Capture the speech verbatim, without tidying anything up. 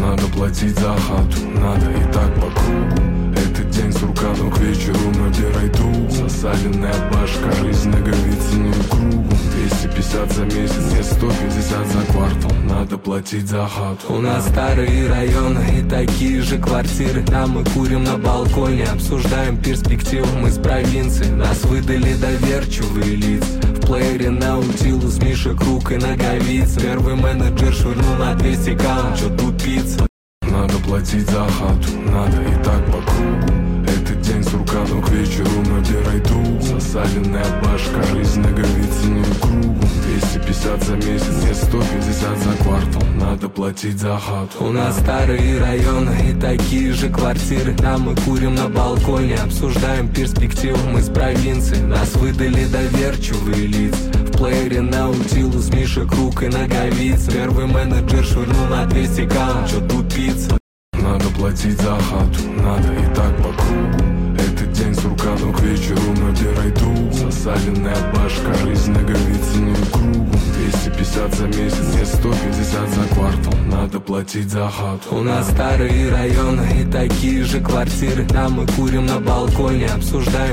Надо платить за хату, надо и так по кругу. Этот день сурка, но к вечеру набирай тугу. Засаленная башка, жизнь наговицыную кругу. Двести пятьдесят за месяц, не сто пятьдесят за квартал. Надо платить за хату. У нас старые районы и такие же квартиры. Там мы курим на балконе, обсуждаем перспективы. Мы с провинции, нас выдали доверчивые лица. В плеере Наутилус, Миша Круг и Наговица. Первый менеджер швырнул на двести каунт, чё тупица. Надо платить за хату, надо и так по кругу. Этот день сурка, но к вечеру набирай тугу. Засаленная башка, жизнь наговицыную кругу. Двести пятьдесят за месяц, не сто пятьдесят за квартал. Надо платить за хату. У нас старые районы и такие же квартиры. Там мы курим на балконе, обсуждаем перспективы. Мы с провинции, нас выдали доверчивые лица. В плеере Наутилус, Миша Круг и Наговица. Первый менеджер швырнул на двести каунт, чё тупица. Надо платить за хату, надо и так по кругу. Этот день сурка, но к вечеру набирай тугу. Засаленная башка, жизнь наговицыную кругу. Двести пятьдесят за месяц, не сто пятьдесят за квартал. Надо платить за хату. У нас старые районы и такие же квартиры. Там мы курим на балконе, обсуждаем